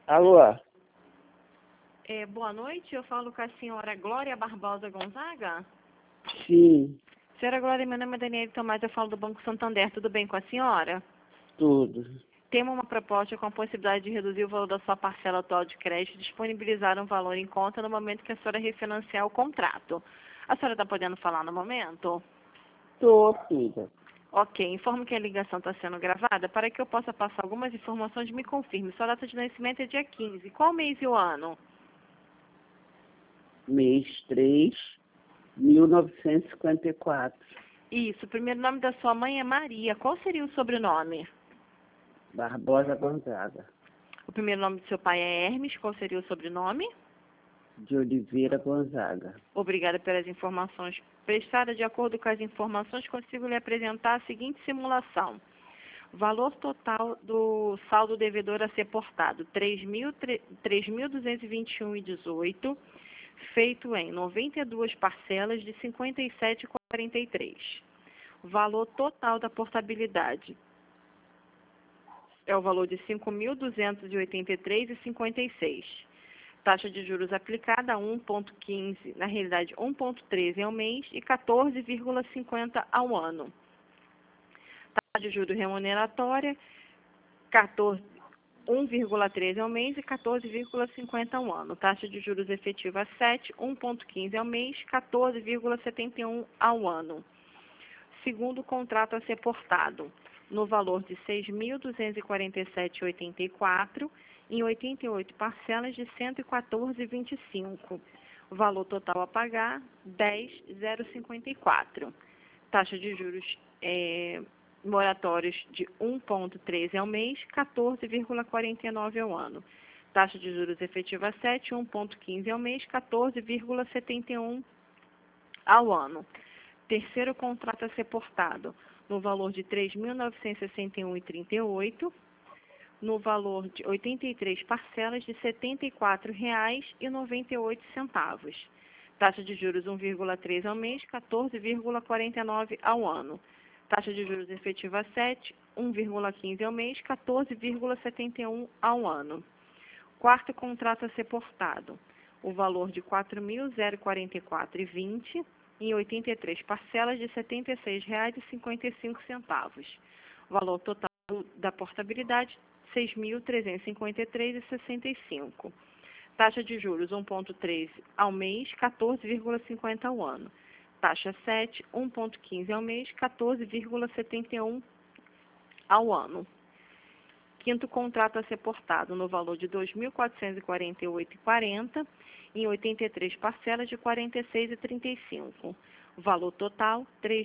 Alô? Boa noite, eu falo com a senhora Glória Barbosa Gonzaga. Sim, Senhora Glória, meu nome é Daniela Tomás, eu falo do Banco Santander, tudo bem com a senhora? tudo. Temos uma proposta com a possibilidade de reduzir o valor da sua parcela atual de crédito e disponibilizar um valor em conta no momento que a senhora refinanciar o contrato. A senhora está podendo falar no momento? Tô, filha. Ok, informo que a ligação está sendo gravada. Para que eu possa passar algumas informações, me confirme. Sua data de nascimento é dia 15. Qual mês e o ano? Mês 3, 1954. Isso, o primeiro nome da sua mãe é Maria. Qual seria o sobrenome? Barbosa Gonzaga. O primeiro nome do seu pai é Hermes. Qual seria o sobrenome? De Oliveira Gonzaga. Obrigada pelas informações prestadas. De acordo com as informações, consigo lhe apresentar a seguinte simulação. Valor total do saldo devedor a ser portado, 3.221,18, feito em 92 parcelas de 57,43. Valor total da portabilidade é o valor de 5.283,56. Taxa de juros aplicada a 1,15, na realidade 1,13 ao mês e 14,50 ao ano. Taxa de juros remuneratória 1,13 ao mês e 14,50 ao ano. Taxa de juros efetiva 7, 1,15 ao mês, 14,71 ao ano. Segundo contrato a ser portado, no valor de 6.247,84, em 88 parcelas de 114,25. Valor total a pagar, 10,054. Taxa de juros moratórios de 1,13 ao mês, 14,49 ao ano. Taxa de juros efetiva 7, 1,15 ao mês, 14,71 ao ano. Terceiro contrato a ser portado, no valor de 3.961,38, no valor de 83 parcelas de R$ 74,98. Taxa de juros 1,3 ao mês, 14,49 ao ano. Taxa de juros efetiva 7, 1,15 ao mês, 14,71 ao ano. Quarto contrato a ser portado, o valor de R$ 4.044,20 em 83 parcelas de R$ 76,55. Valor total da portabilidade, R$ 6.353,65. Taxa de juros 1,13 ao mês, 14,50 ao ano. Taxa 7, 1,15 ao mês, 14,71 ao ano. Quinto contrato a ser portado no valor de R$ 2.448,40 em 83 parcelas de R$ 46,35. Valor total, R$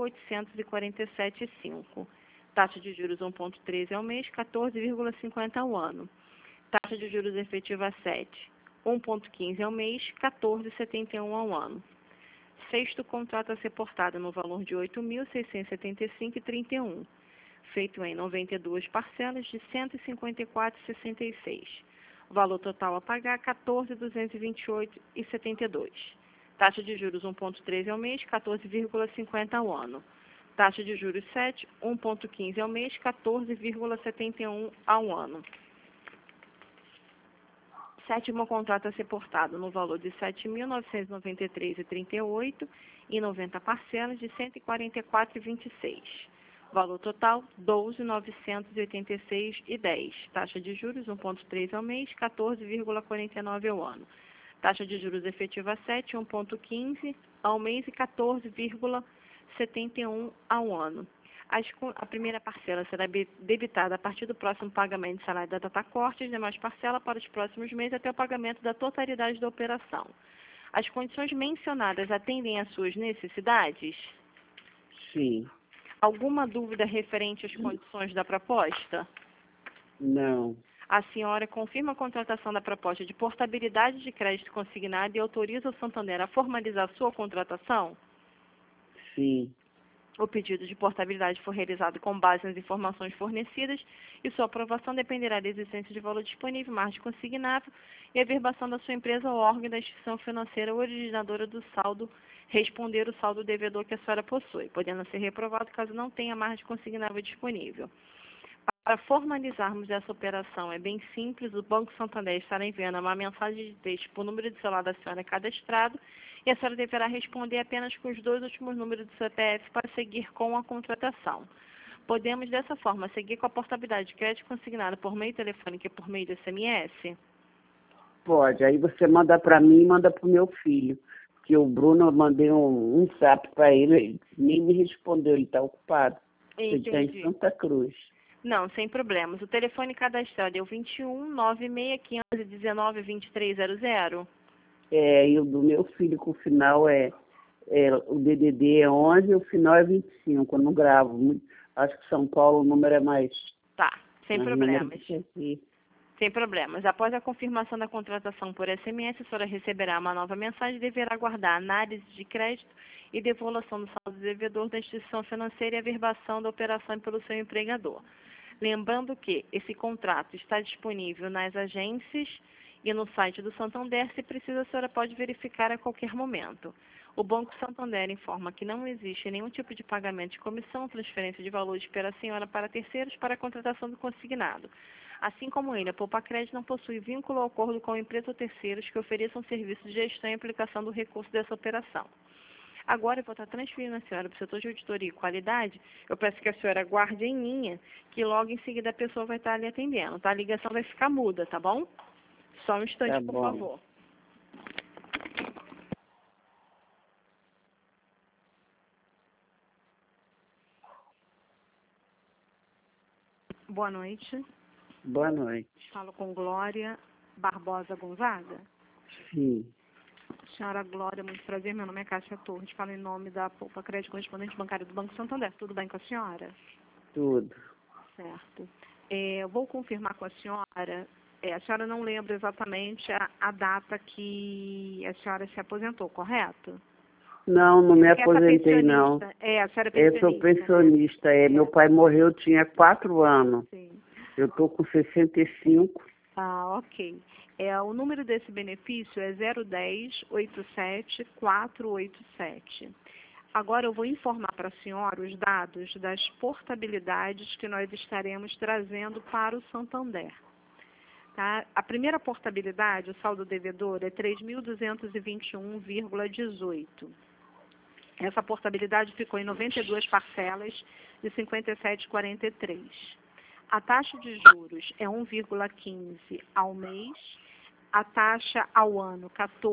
3.847,5. Taxa de juros 1,13 ao mês, 14,50 ao ano. Taxa de juros efetiva 7, 1,15 ao mês, 14,71 ao ano. Sexto contrato a ser portado no valor de R$ 8.675,31, feito em 92 parcelas de R$ 154,66. Valor total a pagar, R$ 14.228,72. Taxa de juros 1,13 ao mês, 14,50 ao ano. Taxa de juros 7, 1,15 ao mês, 14,71 ao ano. Sétimo contrato a ser portado no valor de R$ 7.993,38 em 90 parcelas de R$ 144,26. Valor total, R$ 12.986,10. Taxa de juros 1,3 ao mês, 14,49 ao ano. Taxa de juros efetiva 7, 1,15 ao mês e 14,71 ao ano. A primeira parcela será debitada a partir do próximo pagamento de salário da data corte e as demais parcelas para os próximos meses até o pagamento da totalidade da operação. As condições mencionadas atendem às suas necessidades? Sim. Alguma dúvida referente às condições da proposta? Não. A senhora confirma a contratação da proposta de portabilidade de crédito consignado e autoriza o Santander a formalizar sua contratação? Sim. O pedido de portabilidade foi realizado com base nas informações fornecidas e sua aprovação dependerá da existência de valor disponível, margem consignável e a averbação da sua empresa ou órgão da instituição financeira originadora do saldo, responder o saldo devedor que a senhora possui, podendo ser reprovado caso não tenha margem consignável disponível. Para formalizarmos essa operação, é bem simples, o Banco Santander estará enviando uma mensagem de texto para o número de celular da senhora cadastrado e a senhora deverá responder apenas com os 2 últimos números do CPF para seguir com a contratação. Podemos, dessa forma, seguir com a portabilidade de crédito consignado por meio telefônico e por meio de SMS? Pode. Aí você manda para mim e manda para o meu filho. Porque o Bruno, eu mandei um zap para ele nem me respondeu, ele está ocupado. Ele está em Entendi. Santa Cruz. Não, sem problemas. O telefone cadastrado é o 21 96 519 2300. E o do meu filho, com o final o DDD é 11 e o final é 25. Eu não gravo. Acho que São Paulo o número é mais... Tá, sem mais problemas. número. Sem problemas. Após a confirmação da contratação por SMS, a senhora receberá uma nova mensagem e deverá aguardar análise de crédito e devolução do saldo devedor da instituição financeira e averbação da operação pelo seu empregador. Lembrando que esse contrato está disponível nas agências e no site do Santander. Se precisa, a senhora pode verificar a qualquer momento. O Banco Santander informa que não existe nenhum tipo de pagamento de comissão, transferência de valores pela senhora para terceiros para a contratação do consignado. Assim como ele, a Poupa Crédito não possui vínculo ou acordo com a empresa ou terceiros que ofereçam serviços de gestão e aplicação do recurso dessa operação. Agora eu vou estar transferindo a senhora para o setor de auditoria e qualidade. Eu peço que a senhora aguarde em linha, que logo em seguida a pessoa vai estar ali atendendo, tá? A ligação vai ficar muda, tá bom? Só um instante, Tá por bom. favor. Boa noite. Boa noite. Falo com Glória Barbosa Gonzaga. Sim. Senhora Glória, muito prazer. Meu nome é Cássia Torres. Falo em nome da Poupa Crédito, correspondente bancário do Banco Santander. Tudo bem com a senhora? Tudo. Certo. Eu vou confirmar com a senhora. A senhora não lembra exatamente a data que a senhora se aposentou, correto? Não me Porque essa aposentei, não. pensionista- a senhora é Eu pensionista. sou pensionista. Meu pai morreu, eu tinha 4 anos. Sim. Eu estou com 65. Ah, ok. O número desse benefício é 010-87-487. Agora eu vou informar para a senhora os dados das portabilidades que nós estaremos trazendo para o Santander. Tá? A primeira portabilidade, o saldo devedor, é 3.221,18. Essa portabilidade ficou em 92 parcelas de 57,43. A taxa de juros é 1,15 ao mês, a taxa ao ano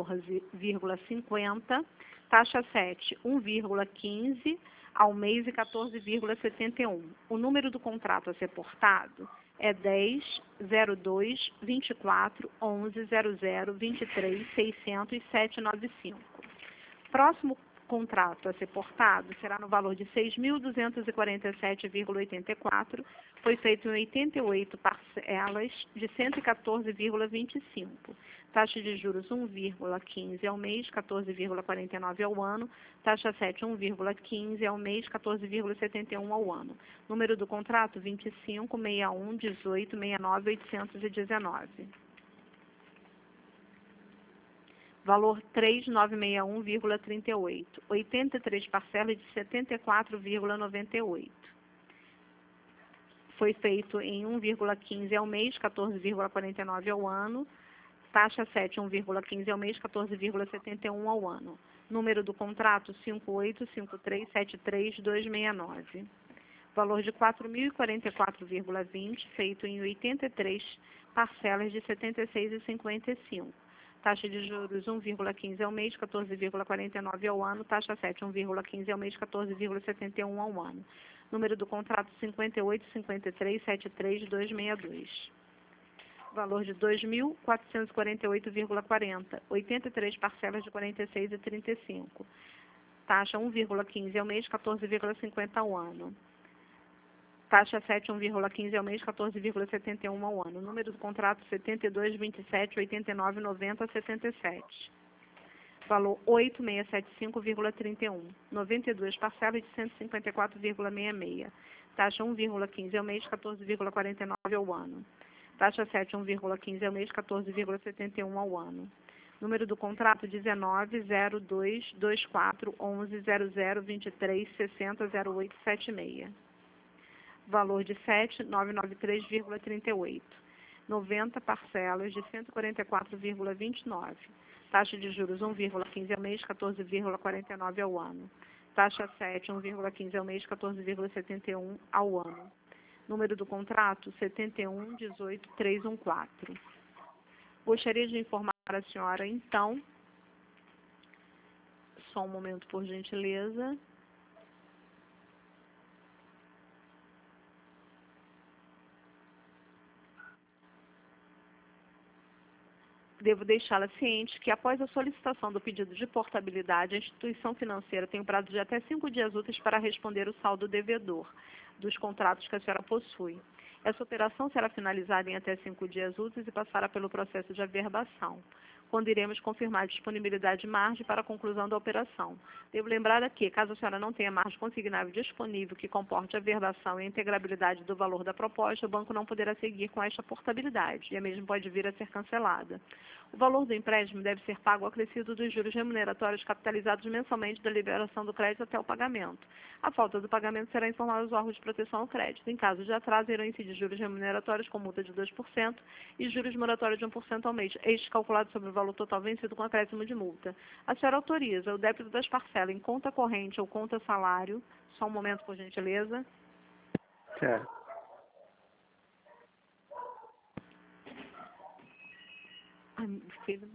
14,50, taxa 7 1,15 ao mês e 14,71. O número do contrato a ser portado é 10/02/24/11/00/23/600/795. Próximo contrato a ser portado será no valor de 6.247,84, foi feito em 88 parcelas de 114,25. Taxa de juros 1,15 ao mês, 14,49 ao ano. Taxa 7, 1,15 ao mês, 14,71 ao ano. Número do contrato 25 61 18 69 819. Valor 3.961,38. 83 parcelas de 74,98. Foi feito em 1,15 ao mês, 14,49 ao ano. Taxa 7, 1,15 ao mês, 14,71 ao ano. Número do contrato 585373269. Valor de 4.044,20, feito em 83 parcelas de 76,55. Taxa de juros 1,15 ao mês, 14,49 ao ano. Taxa 7, 1,15 ao mês, 14,71 ao ano. Número do contrato 585373262. Valor de 2.448,40. 83 parcelas de 46,35. Taxa 1,15 ao mês, 14,50 ao ano. Taxa 7, 1,15 ao mês, 14,71 ao ano. Número do contrato 72, 27, 89, 90, 77. Valor 8.675,31. 92 parcelas de 154,66. Taxa 1,15 ao mês, 14,49 ao ano. Taxa 7, 1,15 ao mês, 14,71 ao ano. Número do contrato 19.02.24.11.00.23.60.08.76. valor de 7.993,38. 90 parcelas de 144,29. Taxa de juros 1,15 ao mês, 14,49 ao ano. Taxa 7, 1,15 ao mês, 14,71 ao ano. Número do contrato, 71.18.314. Gostaria de informar a senhora, então, só um momento, por gentileza. Devo deixá-la ciente que, após a solicitação do pedido de portabilidade, a instituição financeira tem um prazo de até 5 dias úteis para responder o saldo devedor dos contratos que a senhora possui. Essa operação será finalizada em até 5 dias úteis e passará pelo processo de averbação, quando iremos confirmar a disponibilidade de margem para a conclusão da operação. Devo lembrar que, caso a senhora não tenha margem consignável disponível que comporte a averbação e a integrabilidade do valor da proposta, o banco não poderá seguir com esta portabilidade, e a mesma pode vir a ser cancelada. O valor do empréstimo deve ser pago acrescido dos juros remuneratórios capitalizados mensalmente da liberação do crédito até o pagamento. A falta do pagamento será informada aos órgãos de proteção ao crédito. Em caso de atraso, irão incidir juros remuneratórios com multa de 2% e juros moratórios de 1% ao mês, este calculado sobre o valor total vencido com acréscimo de multa. A senhora autoriza o débito das parcelas em conta corrente ou conta salário. Só um momento, por gentileza. Certo. Ai, filho.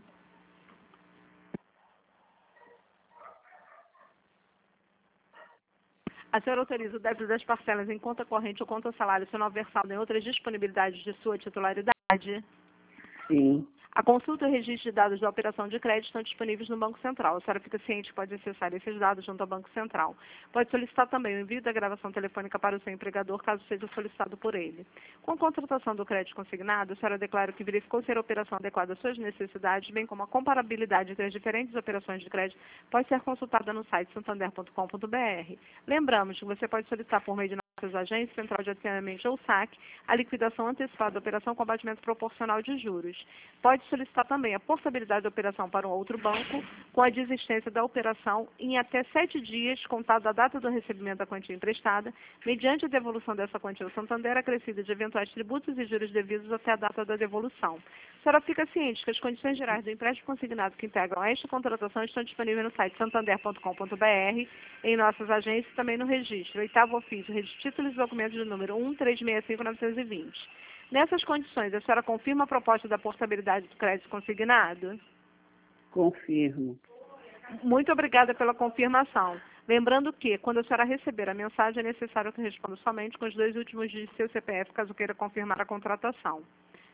A senhora autoriza o débito das parcelas em conta corrente ou conta salário, se não versado em outras disponibilidades de sua titularidade? Sim. A consulta e o registro de dados da operação de crédito estão disponíveis no Banco Central. A senhora fica ciente que pode acessar esses dados junto ao Banco Central. Pode solicitar também o envio da gravação telefônica para o seu empregador, caso seja solicitado por ele. Com a contratação do crédito consignado, a senhora declara que verificou ser a operação adequada às suas necessidades, bem como a comparabilidade entre as diferentes operações de crédito, pode ser consultada no site santander.com.br. Lembramos que você pode solicitar por meio de nossas agências, Central de Acionamento ou SAC, a liquidação antecipada da operação com abatimento proporcional de juros. Pode solicitar também a portabilidade da operação para um outro banco, com a desistência da operação em até 7 dias, contado da data do recebimento da quantia emprestada, mediante a devolução dessa quantia ao Santander, acrescida de eventuais tributos e juros devidos até a data da devolução. A senhora fica ciente que as condições gerais do empréstimo consignado que integram esta contratação estão disponíveis no site santander.com.br, em nossas agências e também no registro. 8º ofício, registro de títulos e documentos de número 1365920. Nessas condições, a senhora confirma a proposta da portabilidade do crédito consignado? Confirmo. Muito obrigada pela confirmação. Lembrando que, quando a senhora receber a mensagem, é necessário que responda somente com os 2 últimos dígitos de seu CPF, caso queira confirmar a contratação.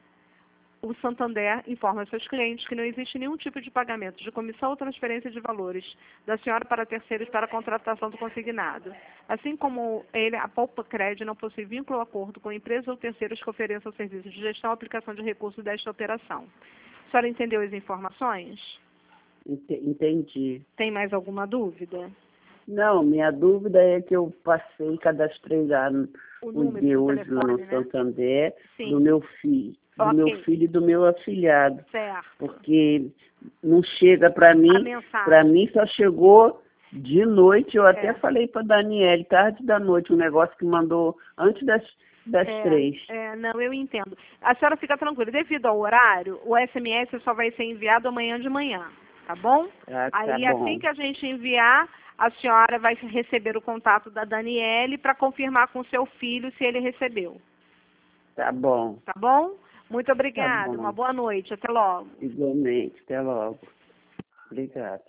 O Santander informa seus clientes que não existe nenhum tipo de pagamento de comissão ou transferência de valores da senhora para terceiros para a contratação do consignado. Assim como ele, a Poupa Crédito não possui vínculo ou acordo com empresas ou terceiros que ofereçam serviços de gestão ou aplicação de recursos desta operação. A senhora entendeu as informações? Entendi. Tem mais alguma dúvida? Não, minha dúvida é que eu passei, cadastrei lá O dia do hoje telefone, no né? Santander, Sim. do meu filho. Do Ok. meu filho e do meu afilhado. Certo. Porque não chega para A mim, mensagem. só chegou de noite. Eu até É. falei para Daniele, tarde da noite, um negócio que mandou antes das 3. Não, eu entendo. A senhora fica tranquila. Devido ao horário, o SMS só vai ser enviado amanhã de manhã, tá bom? Ah, tá Aí, bom. assim que a gente enviar, a senhora vai receber o contato da Daniele para confirmar com seu filho se ele recebeu. Tá bom. Tá bom? Muito obrigada. Tá bom. Uma boa noite. Até logo. Igualmente. Até logo. Obrigado.